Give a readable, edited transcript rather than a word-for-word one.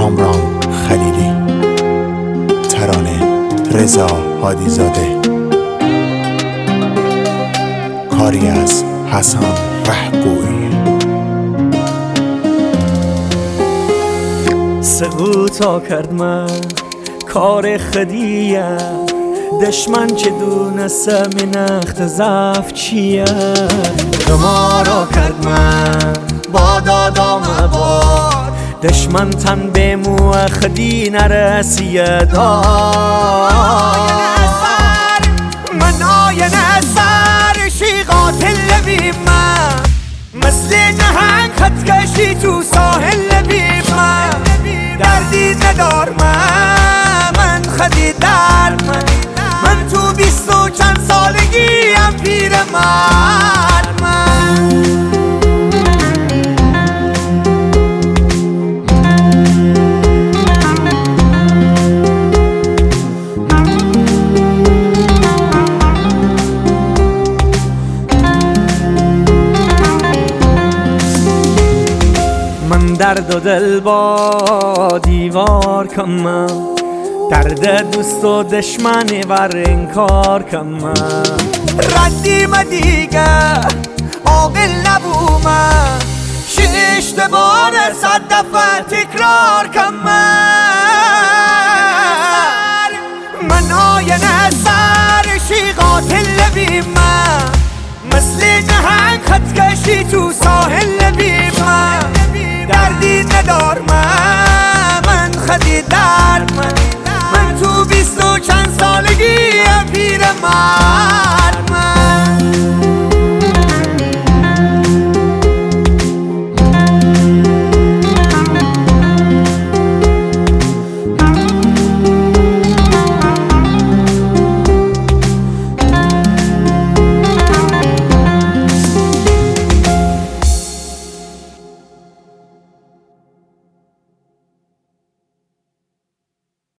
کامران خلیلی، ترانه رضا هادیزاده، کاری از حسن رهگوی. سقوطا کرد من کار خدیه، دشمن چه دونسته من اخت ضعف چیه. غمارا کرد من با دادا مبار، دشمن تن به مو خدی نرسیه دار. من آین اثر شی قاتل بی من، مثل نهنگ خط کشی تو ساحل بی من. دردی ندار من خدی در من تو 20 و چند سالگی هم پیر مرد من درد و دل با دیوار کمم، درد دوست و دشمنی ور انکار کمم. ردیم دیگه عاقل نبومم، اشتباه 100 دفعه تکرار کمم. من آین اثر شی قاتل بی من، مثل نهنگ خط کشی تو ساحل بی من. دردی ندار من خدی در من تو 20 و چند سالگی پیر مرد من.